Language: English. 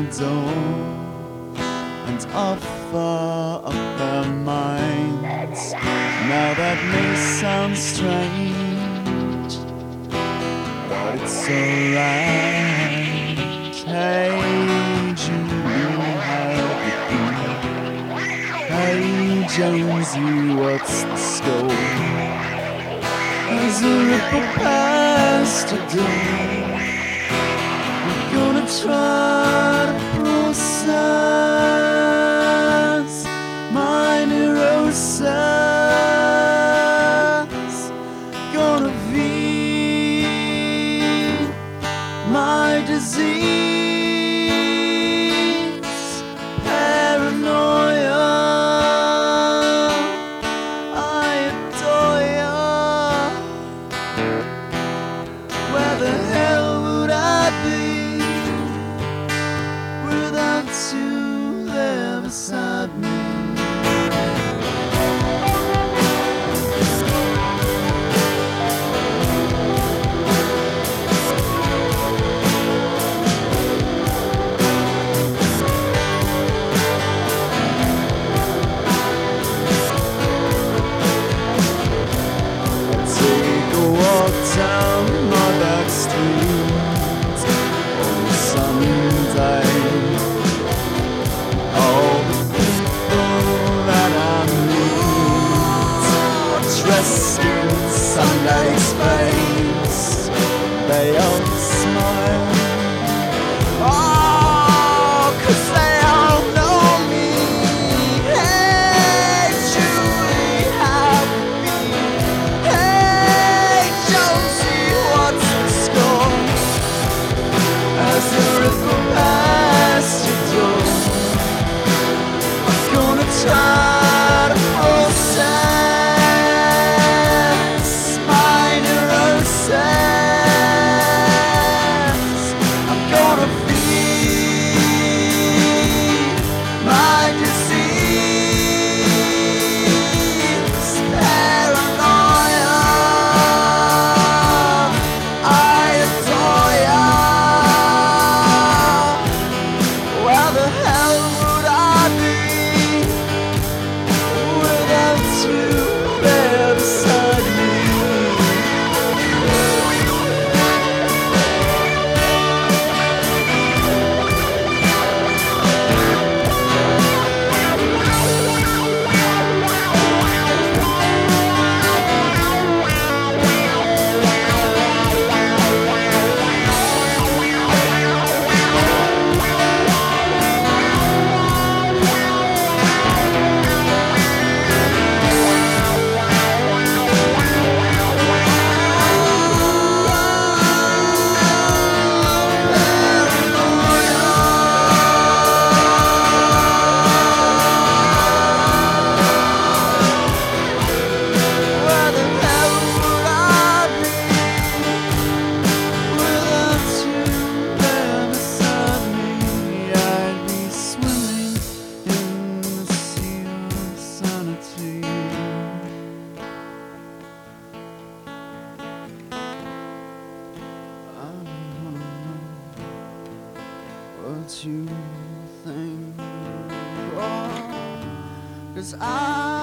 door and offer up their minds. Now that may sound strange, but it's alright. Hey Julie, how you been? Hey Jonesy, what's the score? As a ripple past a door, we're gonna try to process my neurosis. Gonna feed my disease, paranoia. I adore ya. Where the hell would I be without you there beside me? Take a walk down my back street on a sunny day. All the people that I meet, dressed in Sunday space, they all smile. Oh, 'cause they all know me. Hey Julie, how you been? Hey Jonesy, what's the score? As the ripple past your door, I'm gonna try to process my neurosis. I'm gonna feed my disease, paranoia. I adore ya. Where the hell would I be without you there beside me? Where the hell would I be without you there beside me? I'd be swimming in the sea of sanity. I wanna know what you think, 'cause I